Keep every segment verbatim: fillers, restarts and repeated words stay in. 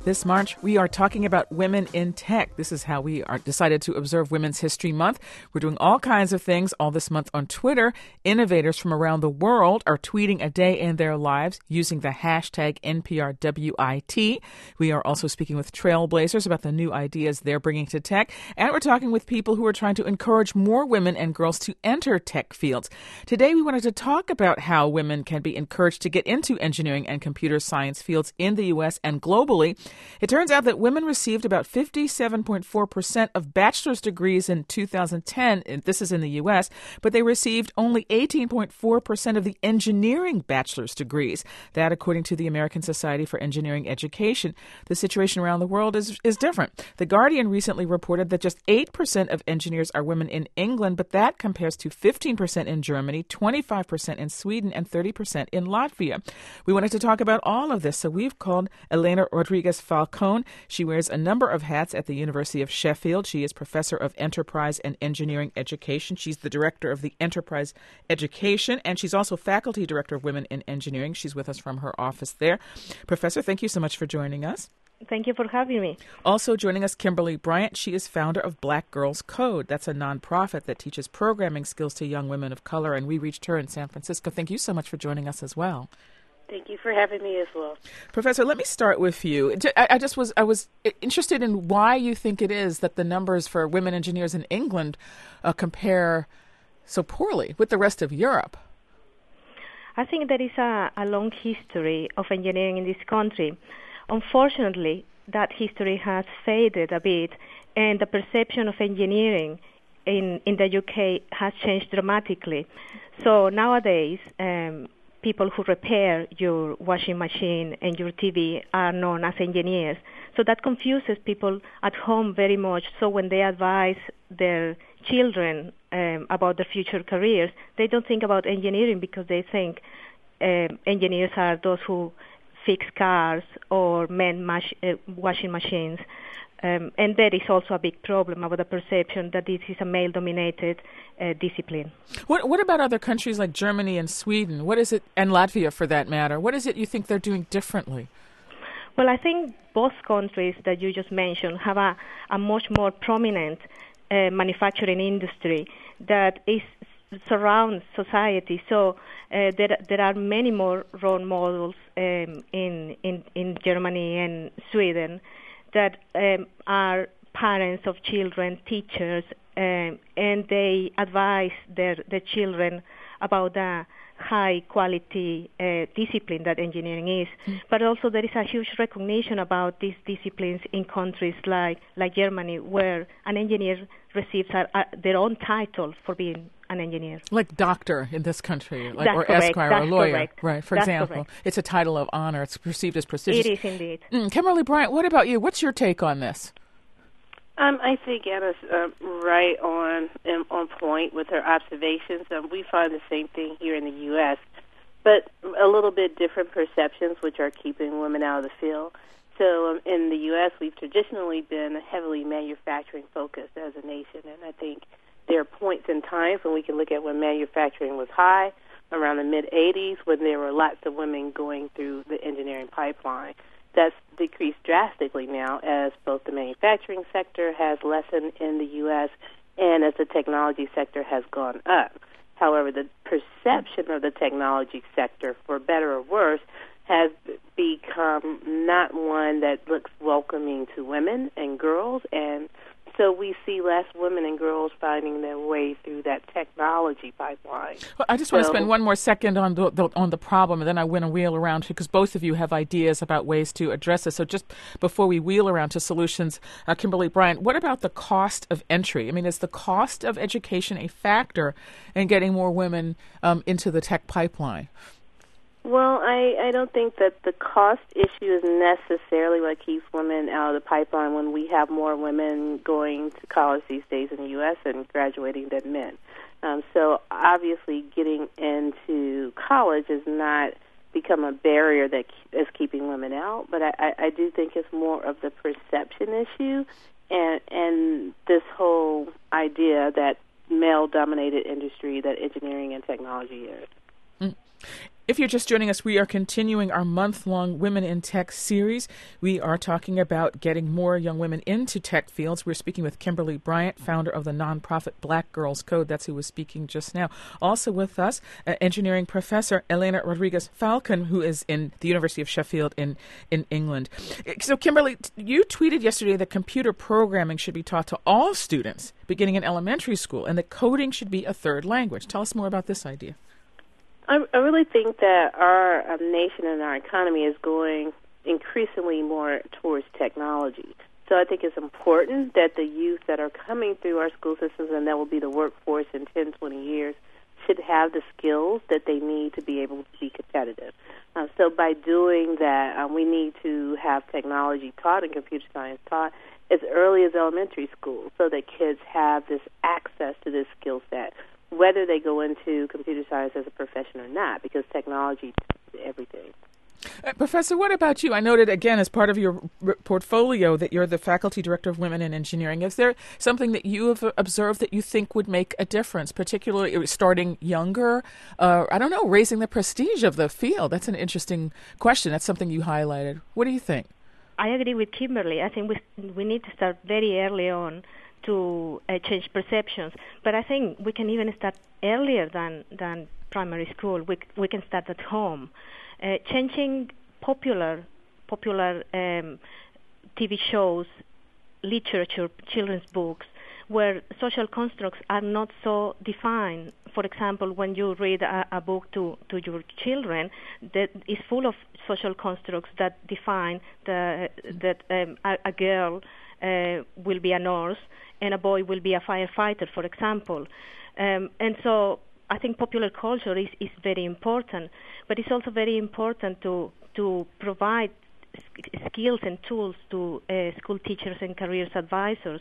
This March, we are talking about women in tech. This is how we are decided to observe Women's History Month. We're doing all kinds of things all this month on Twitter. Innovators from around the world are tweeting a day in their lives using the hashtag N P R W I T. We are also speaking with trailblazers about the new ideas they're bringing to tech. And we're talking with people who are trying to encourage more women and girls to enter tech fields. Today, we wanted to talk about how women can be encouraged to get into engineering and computer science fields in the U S and globally. It turns out that women received about fifty-seven point four percent of bachelor's degrees in two thousand ten. This is in the U S, but they received only eighteen point four percent of the engineering bachelor's degrees. That, according to the American Society for Engineering Education. The situation around the world is, is different. The Guardian recently reported that just eight percent of engineers are women in England, but that compares to fifteen percent in Germany, twenty-five percent in Sweden, and thirty percent in Latvia. We wanted to talk about all of this, so we've called Elena Rodriguez Falcone. She wears a number of hats at the University of Sheffield. She is professor of enterprise and engineering education. She's the director of the enterprise education, and she's also faculty director of women in engineering. She's with us from her office there. Professor, thank you so much for joining us. Thank you for having me. Also joining us, Kimberly Bryant. She is founder of Black Girls Code. That's a nonprofit that teaches programming skills to young women of color, and we reached her in San Francisco. Thank you so much for joining us as well. Thank you for having me as well. Professor, let me start with you. I, I just was I was interested in why you think it is that the numbers for women engineers in England uh, compare so poorly with the rest of Europe. I think there is a, a long history of engineering in this country. Unfortunately, that history has faded a bit, and the perception of engineering in, in the U K has changed dramatically. So nowadays, um, people who repair your washing machine and your T V are known as engineers. So that confuses people at home very much. So when they advise their children um, about their future careers, they don't think about engineering because they think um, engineers are those who fix cars or mend mach- uh, washing machines. Um, and there is also a big problem about the perception that this is a male-dominated uh, discipline. What What about other countries like Germany and Sweden? What is it, and Latvia for that matter? What is it you think they're doing differently? Well, I think both countries that you just mentioned have a, a much more prominent uh, manufacturing industry that is surrounds society. So uh, there there are many more role models um, in, in in Germany and Sweden that um, are parents of children, teachers, um, and they advise their, their children about the high-quality uh, discipline that engineering is. Mm. But also there is a huge recognition about these disciplines in countries like, like Germany, where an engineer receives a, a, their own title for being an engineer. Like doctor in this country, like, That's or correct. esquire, That's or lawyer. correct. Right, for That's example. correct. It's a title of honor. It's perceived as prestigious. It is indeed. Mm, Kimberly Bryant, what about you? What's your take on this? Um, I think Anna's uh, right on um, on point with her observations. Um, we find the same thing here in the U S, but a little bit different perceptions, which are keeping women out of the field. So um, in the U S, we've traditionally been heavily manufacturing-focused as a nation, and I think there are points in time when we can look at when manufacturing was high, around the mid-eighties, when there were lots of women going through the engineering pipeline. That's decreased drastically now as both the manufacturing sector has lessened in the U S and as the technology sector has gone up. However, the perception of the technology sector, for better or worse, has become not one that looks welcoming to women and girls, and so we see less women and girls finding their way through that technology pipeline. Well, I just so, want to spend one more second on the, the on the problem, and then I want to wheel around because both of you have ideas about ways to address this. So just before we wheel around to solutions, uh, Kimberly Bryant, what about the cost of entry? I mean, is the cost of education a factor in getting more women um, into the tech pipeline? Well, I, I don't think that the cost issue is necessarily what keeps women out of the pipeline when we have more women going to college these days in the U S and graduating than men. Um, so obviously getting into college has not become a barrier that is keeping women out, but I, I do think it's more of the perception issue and, and this whole idea that male-dominated industry that engineering and technology is. Mm. If you're just joining us, we are continuing our month-long Women in Tech series. We are talking about getting more young women into tech fields. We're speaking with Kimberly Bryant, founder of the nonprofit Black Girls Code. That's who was speaking just now. Also with us, uh, engineering professor Elena Rodriguez-Falcon, who is in the University of Sheffield in, in England. So, Kimberly, you tweeted yesterday that computer programming should be taught to all students beginning in elementary school and that coding should be a third language. Tell us more about this idea. I, I really think that our um, nation and our economy is going increasingly more towards technology. So I think it's important that the youth that are coming through our school systems and that will be the workforce in ten, twenty years should have the skills that they need to be able to be competitive. Uh, so by doing that, um, we need to have technology taught and computer science taught as early as elementary school so that kids have this access to this skill set, whether they go into computer science as a profession or not, because technology is everything. Uh, Professor, what about you? I noted, again, as part of your r- portfolio that you're the faculty director of Women in Engineering. Is there something that you have observed that you think would make a difference, particularly starting younger? Uh, I don't know, raising the prestige of the field. That's an interesting question. That's something you highlighted. What do you think? I agree with Kimberly. I think we we need to start very early on to uh, change perceptions. But I think we can even start earlier than, than primary school. We we can start at home. Uh, changing popular popular um, T V shows, literature, children's books, where social constructs are not so defined. For example, when you read a, a book to, to your children, that is full of social constructs that define the, that um, a, a girl uh, will be a nurse and a boy will be a firefighter, for example. Um, and so I think popular culture is, is very important, but it's also very important to to provide skills and tools to uh, school teachers and careers advisors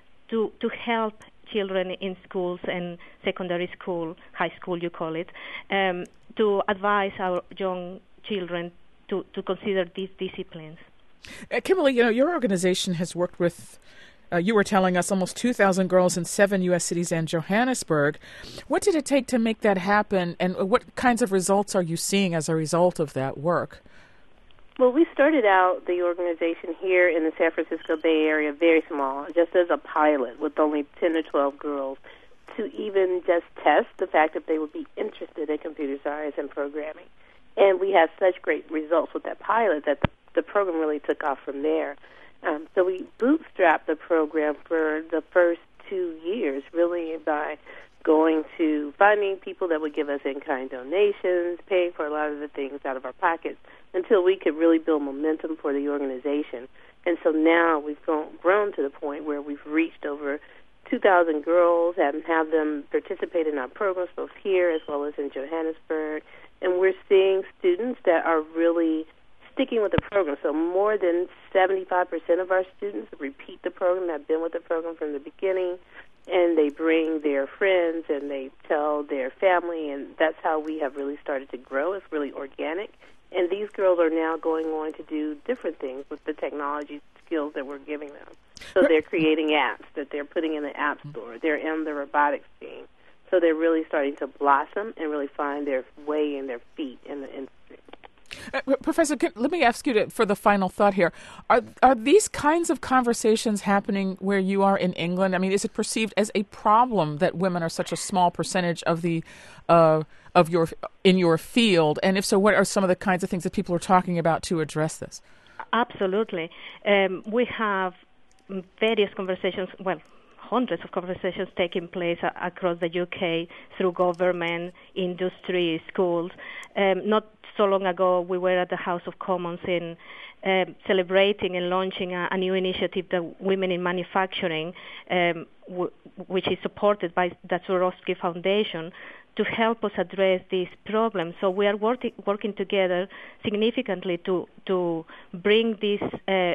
to to help children in schools and secondary school, high school you call it, um, to advise our young children to, to consider these disciplines. Uh, Kimberly, you know, your organization has worked with Uh, you were telling us almost two thousand girls in seven U S cities and Johannesburg. What did it take to make that happen, and what kinds of results are you seeing as a result of that work? Well, we started out the organization here in the San Francisco Bay Area very small, just as a pilot with only ten or twelve girls, to even just test the fact that they would be interested in computer science and programming. And we had such great results with that pilot that the, the program really took off from there. Um, so we bootstrapped the program for the first two years, really by going to finding people that would give us in-kind donations, paying for a lot of the things out of our pockets, until we could really build momentum for the organization. And so now we've grown, grown to the point where we've reached over two thousand girls and have them participate in our programs both here as well as in Johannesburg. And we're seeing students that are really sticking with the program. So more than seventy-five percent of our students repeat the program, have been with the program from the beginning, and they bring their friends and they tell their family, and that's how we have really started to grow. It's really organic. And these girls are now going on to do different things with the technology skills that we're giving them. So they're creating apps that they're putting in the App Store. They're in the robotics team. So they're really starting to blossom and really find their way and their feet in the industry. Uh, Professor, can, let me ask you to, for the final thought here. Are are these kinds of conversations happening where you are in England? I mean, is it perceived as a problem that women are such a small percentage of the uh, of your in your field? And if so, what are some of the kinds of things that people are talking about to address this? Absolutely. Um, we have various conversations, well, hundreds of conversations taking place a- across the U K through government, industry, schools. Um, not so long ago, we were at the House of Commons in um, celebrating and launching a, a new initiative, the Women in Manufacturing, um, w- which is supported by the Swarovski Foundation, to help us address these problems. So we are working working together significantly to to bring these uh,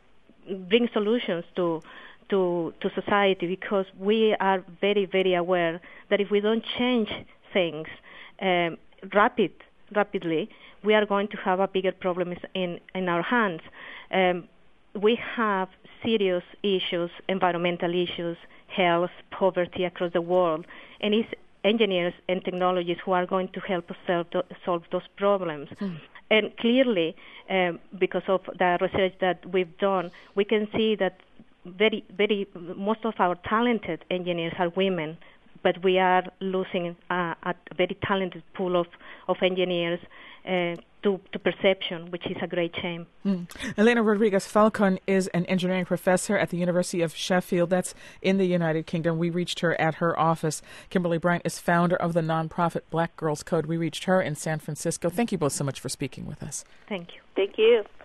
bring solutions to to to society, because we are very very aware that if we don't change things um, rapid rapidly, we are going to have a bigger problem in in our hands. Um, we have serious issues, environmental issues, health, poverty across the world, and it's engineers and technologists who are going to help us solve, th- solve those problems. Mm. And clearly, um, because of the research that we've done, we can see that very, very most of our talented engineers are women, but we are losing uh, a very talented pool of, of engineers uh, to, to perception, which is a great shame. Mm. Elena Rodriguez Falcon is an engineering professor at the University of Sheffield. That's in the United Kingdom. We reached her at her office. Kimberly Bryant is founder of the nonprofit Black Girls Code. We reached her in San Francisco. Thank you both so much for speaking with us. Thank you. Thank you.